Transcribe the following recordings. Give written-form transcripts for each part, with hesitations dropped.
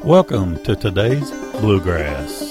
Welcome to today's Bluegrass.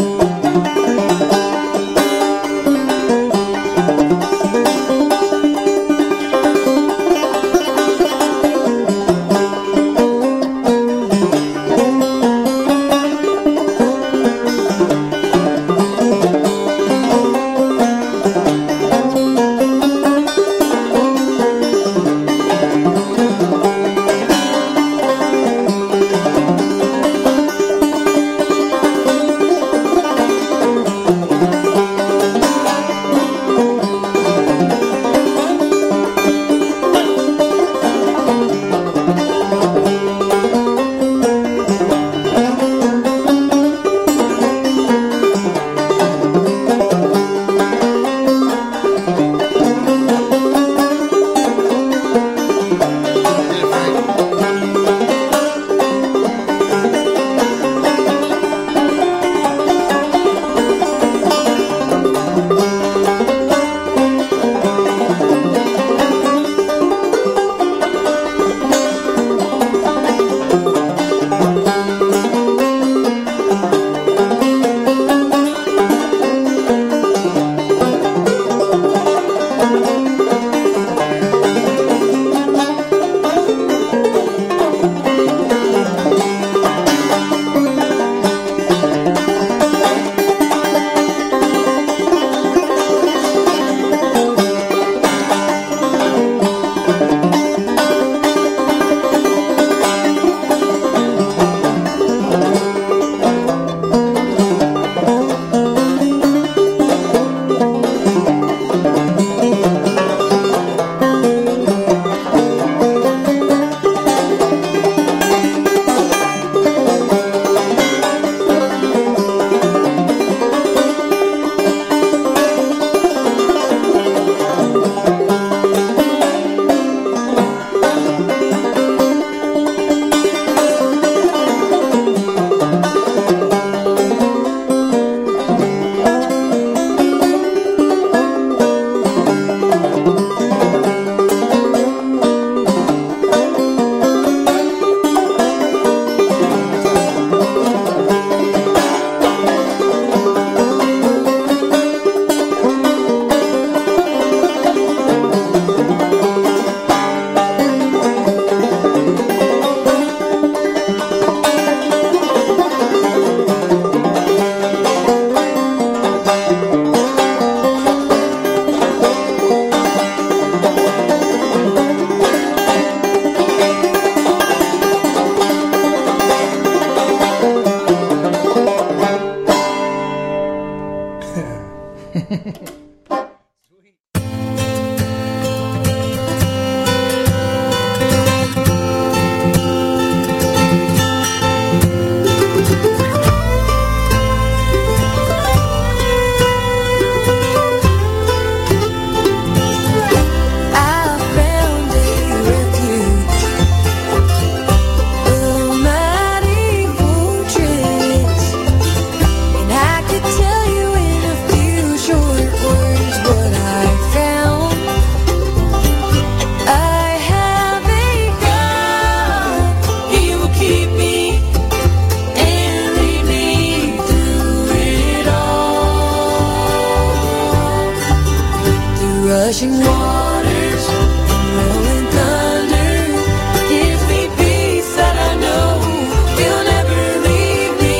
Rushing waters and rolling thunder gives me peace that I know you'll never leave me.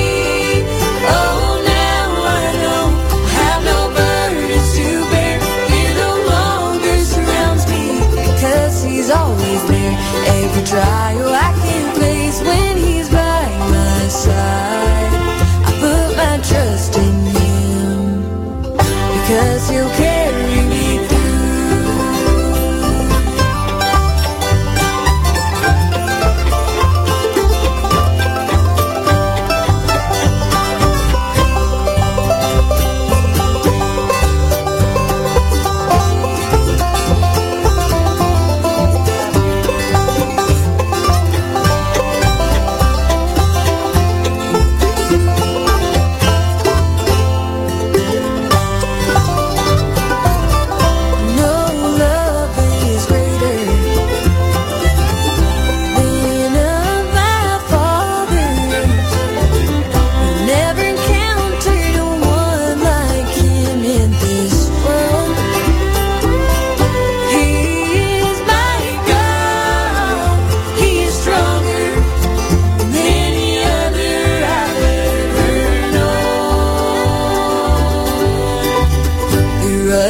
Oh, now I know I have no burdens to bear. Fear no longer surrounds me because he's always there. Every trial I can face when he's by my side, I put my trust in him because he'll carry me.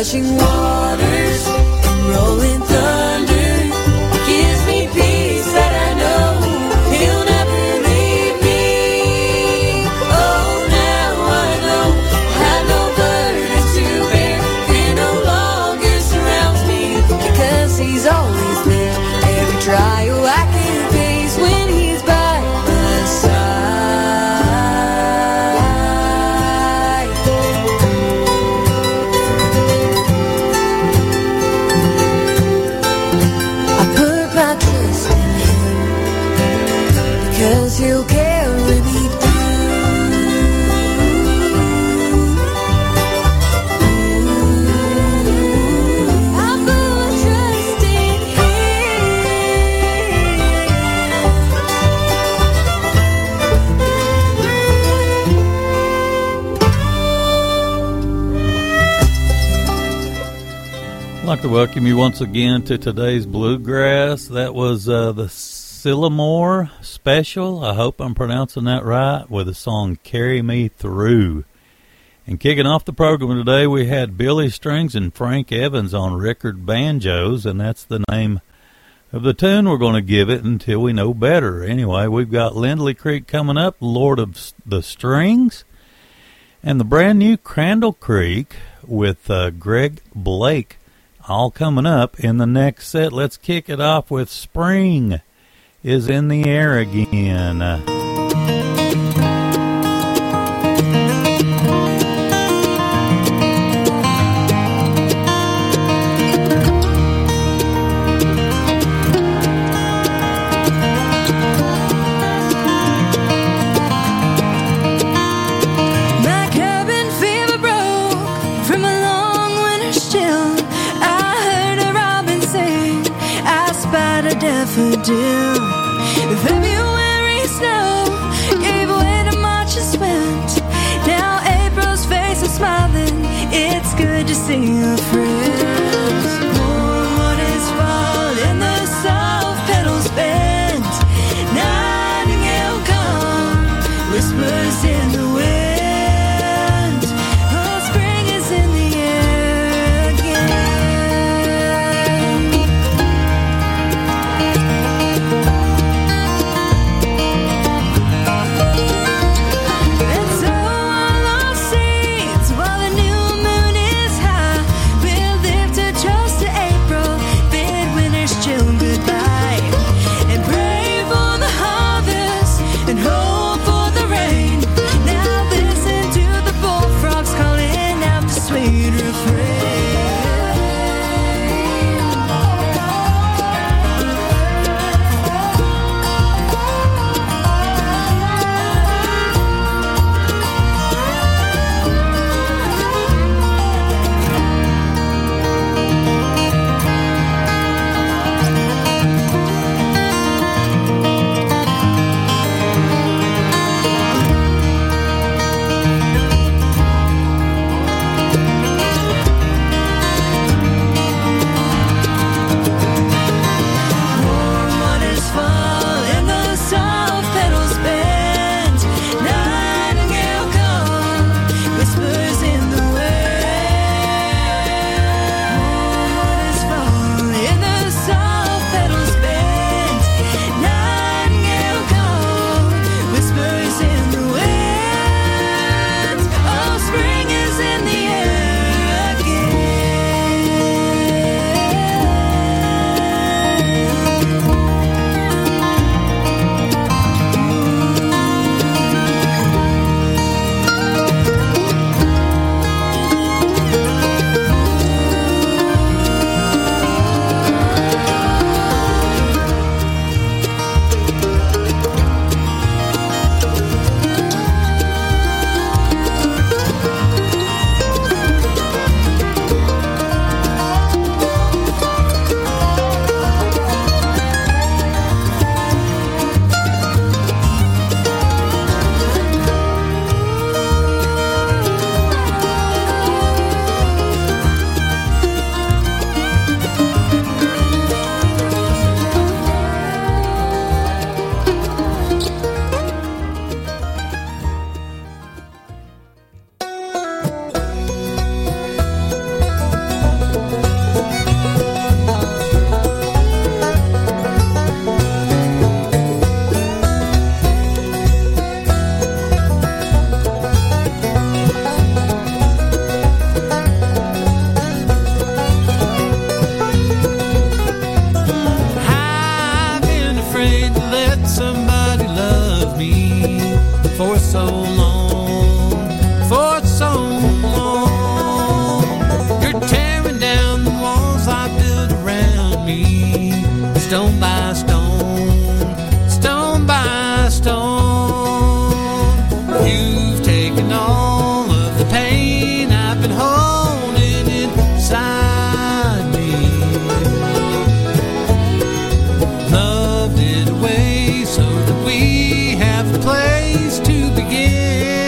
rushing waters and rolling thunder gives me peace that I know He'll never leave me. Oh, now I know I have no burden to bear. Fear no longer surrounds me because He's always there. Every trial I can face when He's by my side. I put my trust in Him because He'll carry me through. I put my trust in I'd like to welcome you once again to today's Bluegrass. That was the Sillamore Special. I hope I'm pronouncing that right, with the song Carry Me Through. And kicking off the program today, we had Billy Strings and Frank Evans on record banjos, and that's the name of the tune we're going to give it until we know better. Anyway, we've got Lindley Creek coming up, Lord of the Strings, and the brand new Crandall Creek with Greg Blake, all coming up in the next set. Let's kick it off with Spring is in the Air Again. My cabin fever broke from a long winter's chill. I heard a robin sing, I spied a daffodil. The February snow gave way to March's wind. Now April's face is smiling, it's good to see your friends. Warm waters fall and the soft petals bend. Nightingale come, whispers in the wind. Oh, spring is in the air again. And so our lost seeds, while the new moon is high, will live stone by stone, stone by stone. You've taken all of the pain I've been holding inside me, loved it away so that we have a place to begin.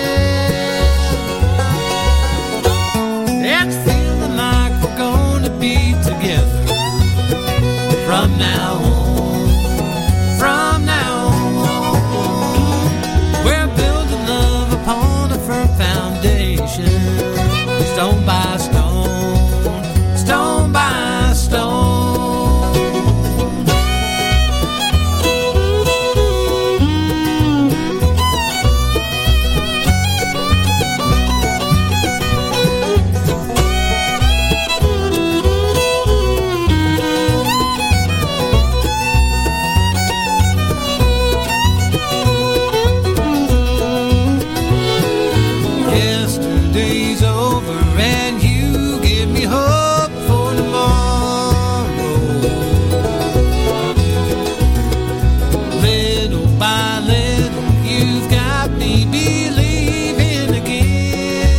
It's feeling like we're going to be together from now on, from now on. We're building love upon a firm foundation, stone by stone, stone by stone. Yesterday's over and you give me hope for tomorrow. Little by little you've got me believing again.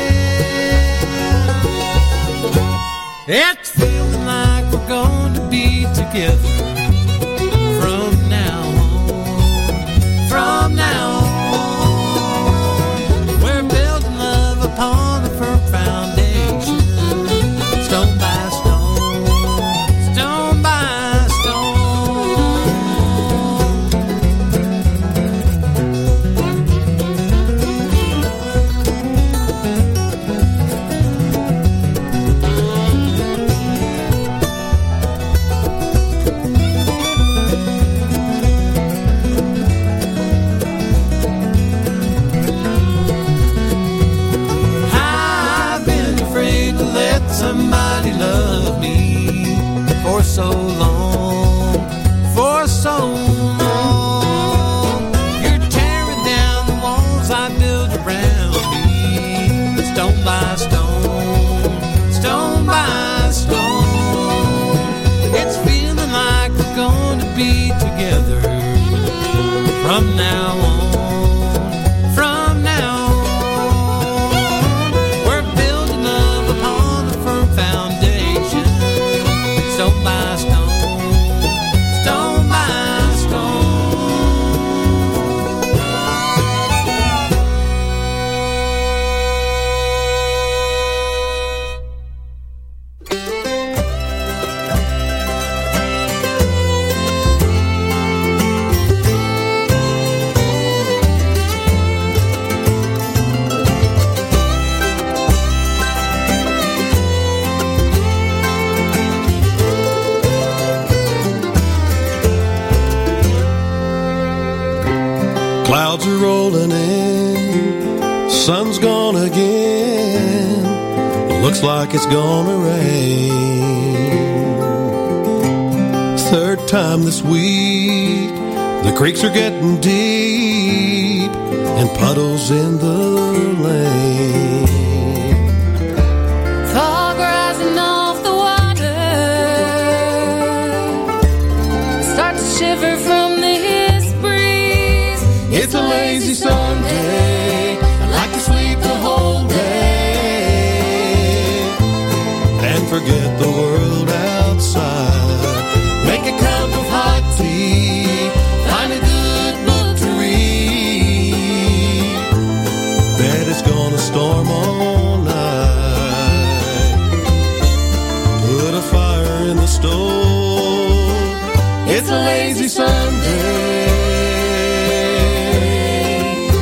It's feeling like we're going to be together from now on, from now on. We're building love upon a firm foundation, stone by stone, stone by stone. I've been afraid to let somebody love me for so long, for so long. You're tearing down the walls I built around me, stone by stone, stone by stone. It's feeling like we're going to be together from now on, from now on. We're building love upon a firm foundation, stone by stone, stone by stone. Clouds are rolling in, sun's gone again. Looks like it's gonna rain. Third time this week, the creeks are getting deep and puddles in the lane. Fog rising off the water, start to shiver from this breeze. It's a lazy Sunday, I'd like to sleep the whole day and forget the world outside. Make a cup of hot tea, find a good book to read. Bet it's gonna storm all night. Put a fire in the stove. It's a lazy Sunday.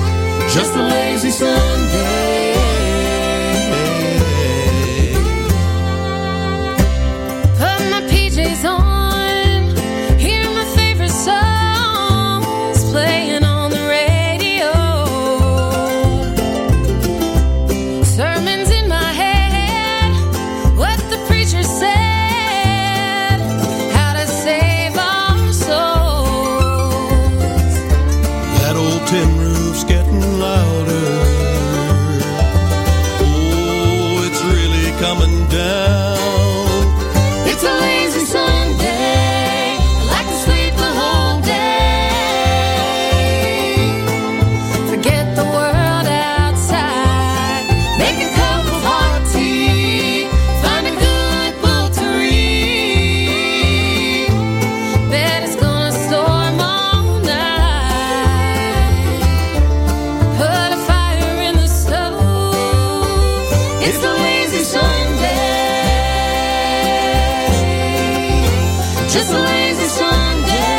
just a lazy Sunday.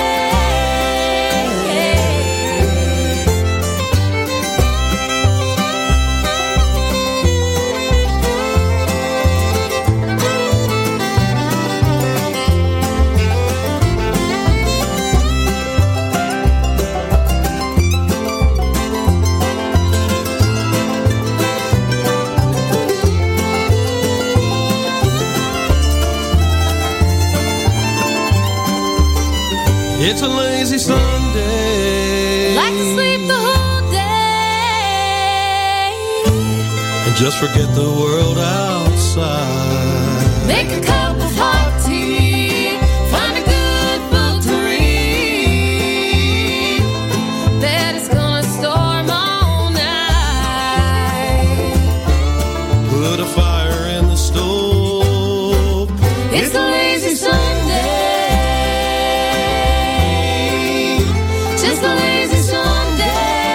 It's a lazy Sunday. Like to sleep the whole day. And just forget the world outside. Make a cup of hot tea. Find a good book to read. Bet it's gonna storm all night. Put a fire in the stove. It's a lazy Sunday. Just a lazy Sunday.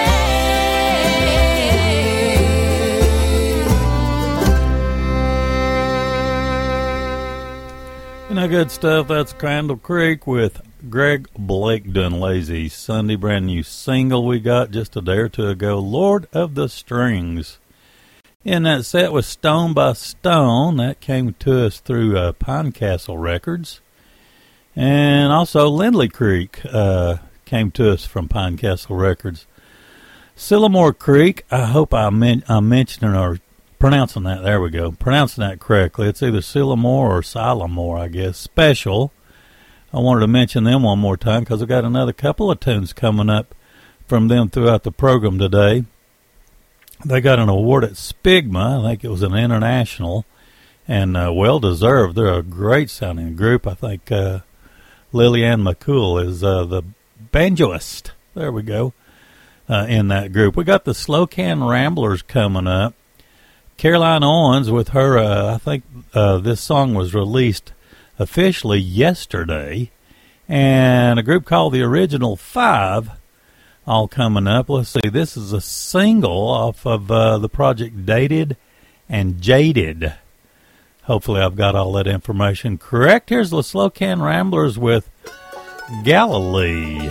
You know, good stuff. That's Crandall Creek with Greg Blake done Lazy Sunday. Brand new single we got just a day or two ago, Lord of the Strings. And that set was Stone by Stone. That came to us through Pinecastle Records. And also Lindley Creek came to us from Pinecastle Records. Sylamore Creek, I hope I'm mentioning or pronouncing that. There we go. Pronouncing that correctly. It's either Sylamore or Sylamore, I guess. Special. I wanted to mention them one more time because I've got another couple of tunes coming up from them throughout the program today. They got an award at Spigma. I think it was an international, and well-deserved. They're a great-sounding group. I think Lillian McCool is the banjoist. There we go. In that group. We got the Slow Can Ramblers coming up. Caroline Owens with her, I think this song was released officially yesterday. And a group called the Original Five, all coming up. Let's see, this is a single off of the project Dated and Jaded. Hopefully I've got all that information correct. Here's the Slow Can Ramblers with Galilee.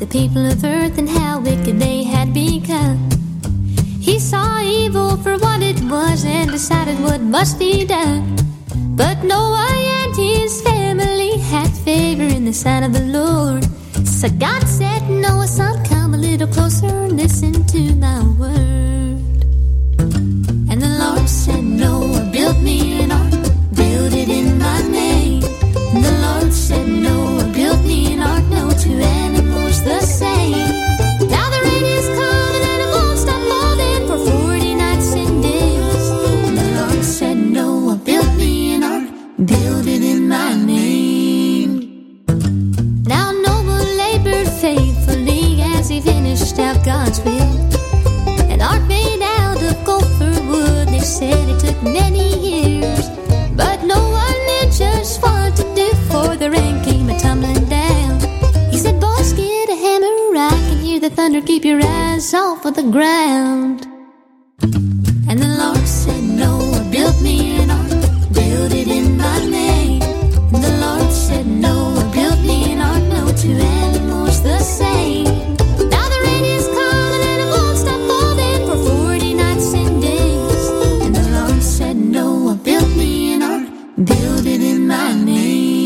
the people of earth and how wicked they had become. He saw evil for what it was and decided what must be done. But Noah and his family had favor in the sight of the Lord. So God said, Noah, son, come a little closer and listen to my word. And the Lord said, Noah, build me an ark, build it in my name. And the Lord said, Noah, build me an ark, no two animals the same. Now the rain is coming and it won't stop falling for 40 nights and days. And the Lord said, Noah, build me an ark, build it in my name. Now Noah labored faithfully as he finished out God's will. An ark made out of gopher wood, they said it took many years. But Noah knew just what to do, for the rain came a-tumbling down. He said, boys, get a hammer, I can hear the thunder, keep your eyes off of the ground. And the Lord said, Noah, build me an ark, build it in my name. And the Lord said, Noah, build me an ark, no two animals the same. Now the rain is coming and it won't stop falling for 40 nights and days. And the Lord said, Noah, build me an ark, build it in my name.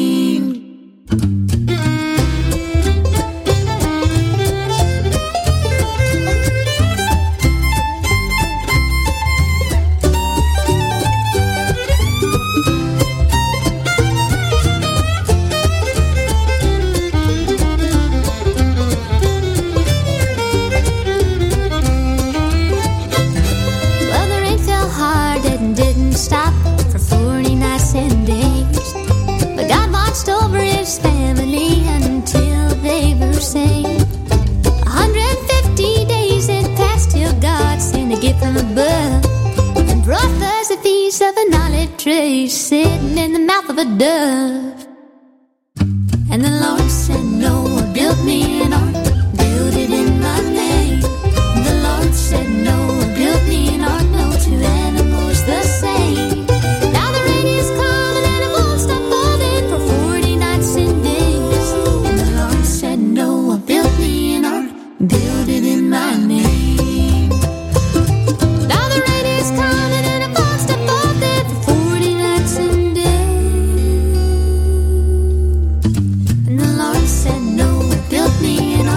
Well, the rain fell hard and didn't stop for 40 nights and days. But God watched over his family until they were saved. 150 days had passed till God sent a gift from above and brought us a piece of an olive tree sitting in the mouth of a dove. And the Lord said, Noah, build me an ark, build it in my name. And the Lord said, Noah, build me an ark, no two animals the same. Now the rain is coming and it won't stop falling for 40 nights and days. And the Lord said, Noah, build me an ark, build it in my name. Now the rain is coming and it won't stop falling for 40 nights and days. And the Lord said, Noah, build me an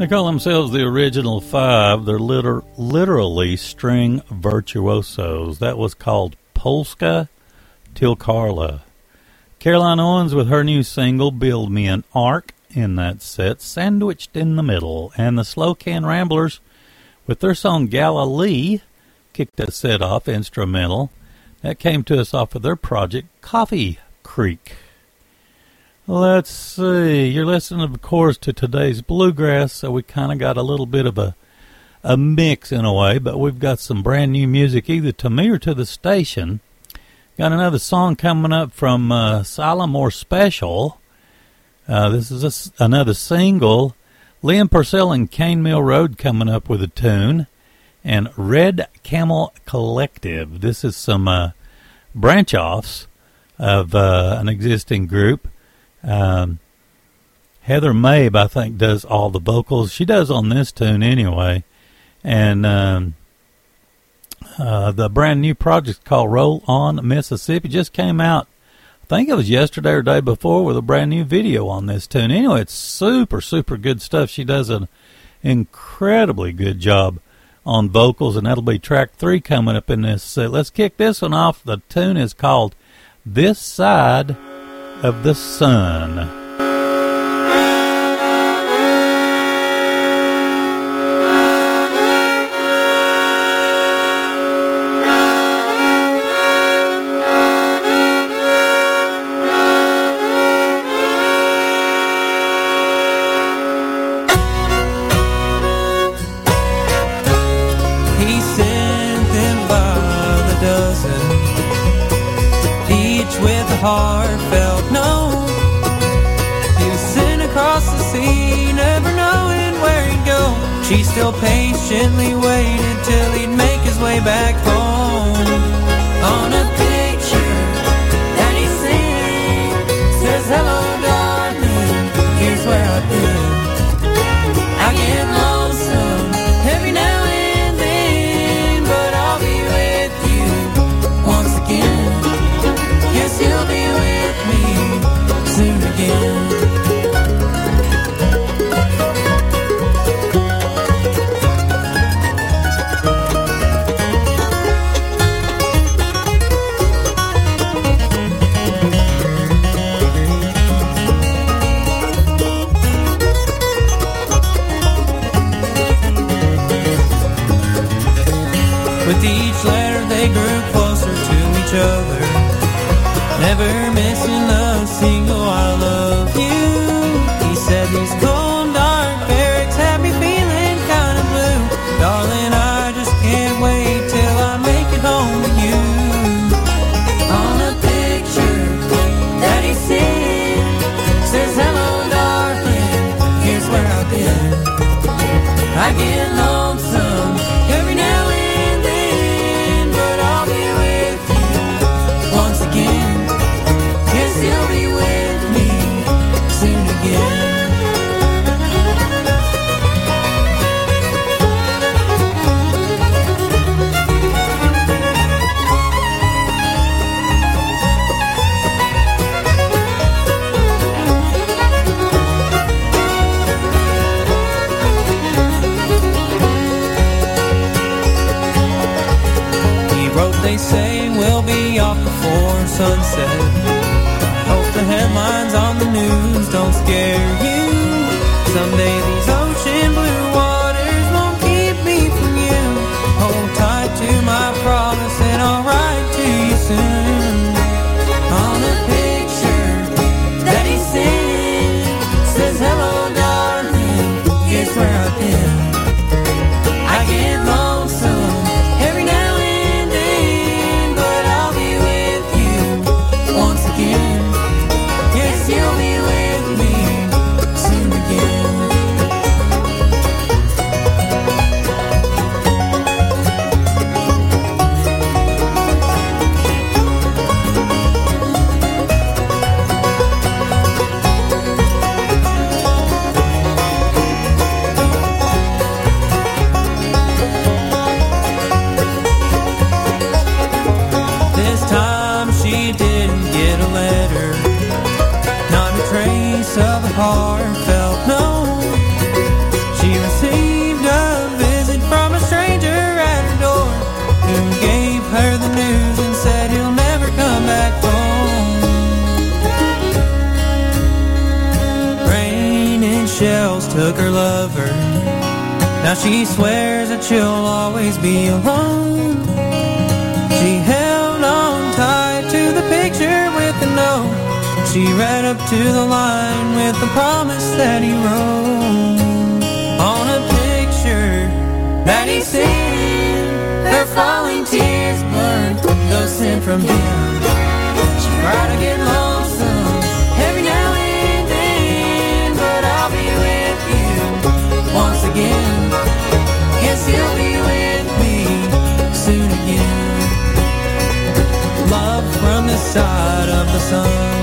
They call themselves the Original Five. They're literally string virtuosos. That was called Polska Till Carla. Caroline Owens with her new single, Build Me an Ark, in that set, sandwiched in the middle. And the Slow Can Ramblers with their song Galilee kicked that set off, instrumental. That came to us off of their project, Coffee Creek. Let's see. You're listening, of course, to today's bluegrass, so we kind of got a little bit of a mix in a way, but we've got some brand new music either to me or to the station. Got another song coming up from Sylamore Special. This is another single. Liam Purcell and Cane Mill Road coming up with a tune. And Red Camel Collective. This is some branch-offs of an existing group. Heather Mabe, I think, does all the vocals. She does on this tune anyway. And the brand new project called Roll On Mississippi just came out, I think it was yesterday or day before, with a brand new video on this tune. Anyway, it's super, super good stuff. She does an incredibly good job on vocals, and that'll be track 3 coming up in this set. Let's kick this one off. The tune is called This Side of the Sun. He sent them by the dozen, each with a heartfelt no. He was sent across the sea, never knowing where he'd go. She still patiently waited till he'd make his way back home. On a picture that he sent, says, hello darling, here's where I've been. I get lonesome every now and then, but I'll be with you once again. Yes, you'll be with me soon again. With each letter they grew closer to each other, never missing a single I love you. He said these cold dark barracks have me feeling kind of blue. Darling, I just can't wait till I make it home with you. On a picture that he sent, says, hello darling, here's where I've been. I get lonesome every now and then, but I'll be with you once again. Yes, you'll be with me soon again. He wrote, they say we'll be off before sunset. I hope the headlines on the news don't scare you. Someday these ocean blue waters won't keep me from you. Hold tight to my promise and I'll write to you soon. On a picture that he sent, says, hello darling, here's where I've been. I get lonesome every now and then, but I'll be with you once again. Yes, you'll be with me soon again. took her lover. Now she swears that she'll always be alone. She held on tight to the picture with the note. She read up to the line with the promise that he wrote on a picture that he sent. Her falling tears blurred those sent from him. She cried to get lonesome every now and then, but I'll be with you once again. Guess you'll be with me soon again. Love from the side of the sun.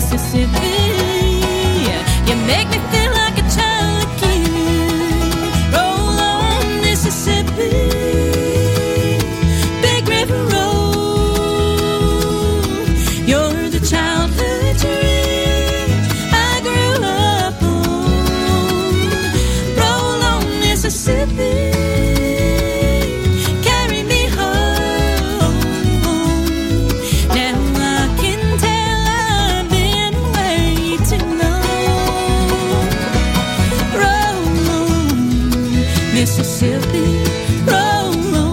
Mississippi. You make me feel like a child again. Roll on, Mississippi. Big River Road. You're the childhood dream I grew up on. Roll on, Mississippi. Carry me home. Now I can tell I've been away too long. Roll on, Mississippi. Roll on.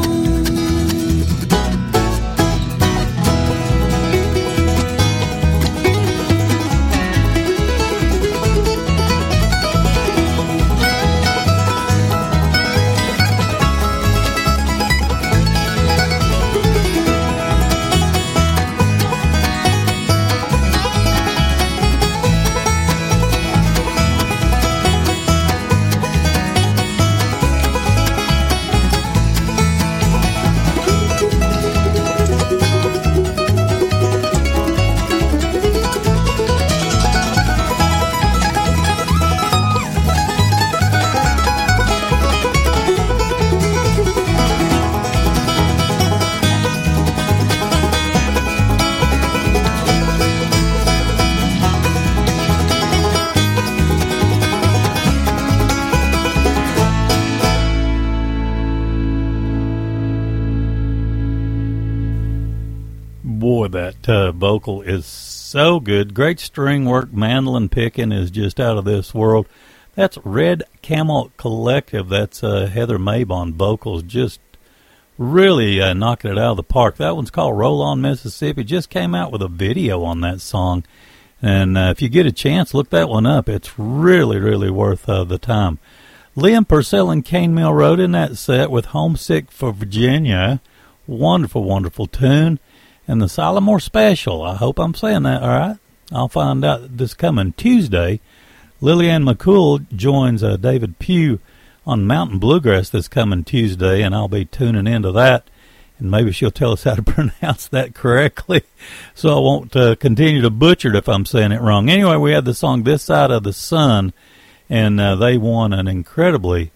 Boy, that vocal is so good. Great string work. Mandolin picking is just out of this world. That's Red Camel Collective. That's Heather Mabe on vocals. Just really knocking it out of the park. That one's called Roll On, Mississippi. Just came out with a video on that song. And if you get a chance, look that one up. It's really, really worth the time. Liam Purcell and Cane Mill Road in that set with Homesick for Virginia. Wonderful, wonderful tune. And the Solomore Special. I hope I'm saying that all right. I'll find out this coming Tuesday. Lillian McCool joins David Pugh on Mountain Bluegrass this coming Tuesday, and I'll be tuning into that. And maybe she'll tell us how to pronounce that correctly, so I won't continue to butcher it if I'm saying it wrong. Anyway, we had the song This Side of the Sun, and they won an incredibly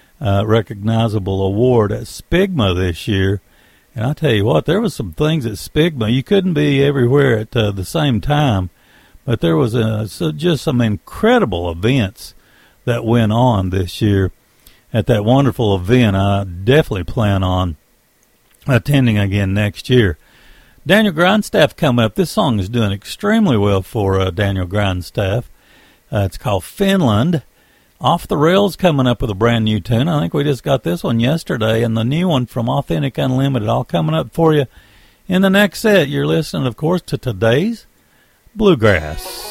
recognizable award at SPIGMA this year. And I tell you what, there was some things at SPIGMA. You couldn't be everywhere at the same time, but there was just some incredible events that went on this year at that wonderful event. I definitely plan on attending again next year. Daniel Grindstaff coming up. This song is doing extremely well for Daniel Grindstaff. It's called Finland. Off the Rails coming up with a brand new tune. I think we just got this one yesterday, and the new one from Authentic Unlimited all coming up for you in the next set. You're listening, of course, to today's Bluegrass.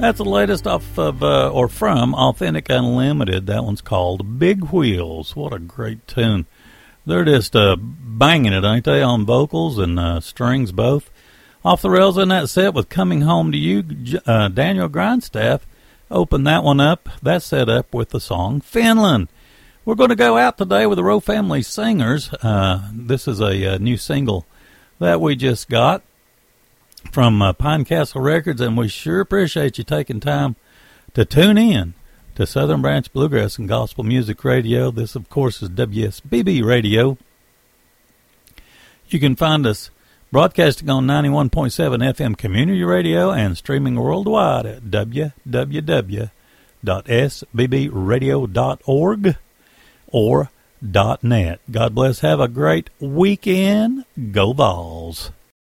That's the latest off of, or from Authentic Unlimited. That one's called Big Wheels. What a great tune. They're just banging it, ain't they, on vocals and strings both. Off the rails in that set with Coming Home to You, Daniel Grindstaff opened that one up, that set up with the song Finland. We're going to go out today with the Rowe Family Singers. This is a new single that we just got from Pine Castle Records, and we sure appreciate you taking time to tune in to Southern Branch Bluegrass and Gospel Music Radio. This, of course, is WSBB Radio. You can find us broadcasting on 91.7 FM Community Radio and streaming worldwide at www.sbbradio.org or .net. God bless. Have a great weekend. Go Vols.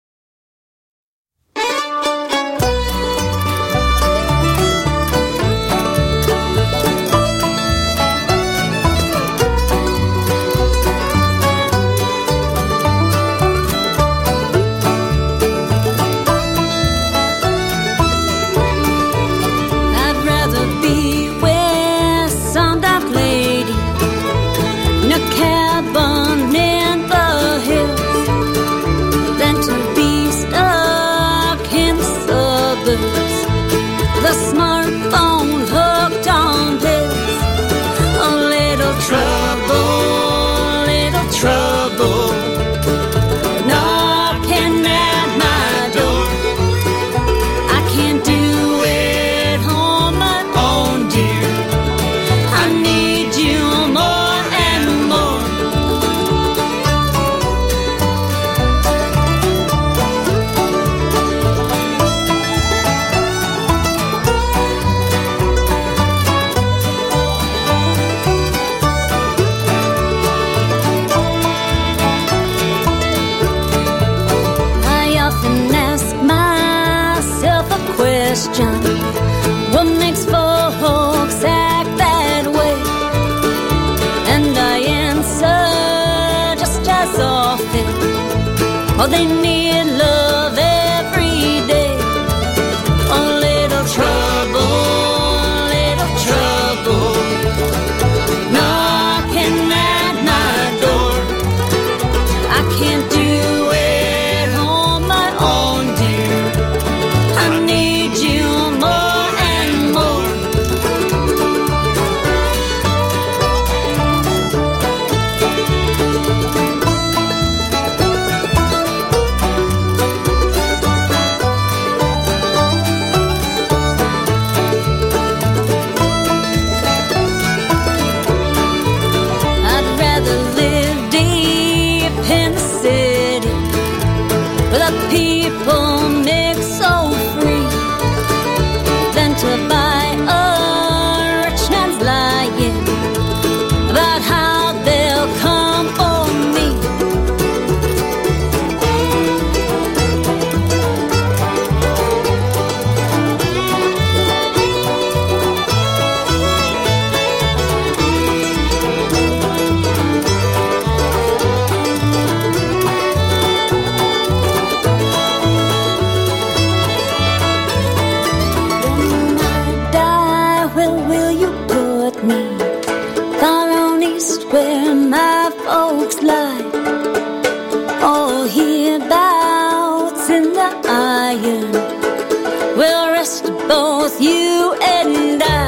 The smartphone hooked on this. A little trouble, knocking at my door. I can't do it on my own, dear. I need you more and more. What makes folks act that way? And I answer just as often. Oh, they need love every day. A little trouble, knocking at my door. I can't do it on my own, dear. I need you more and more. I'd rather live deep in the city where the people mix so free than to buy a rich man's lying about how they'll come for me. When I die, will you put me far on east where my folks lie? Or hereabouts in the iron will rest both you and I.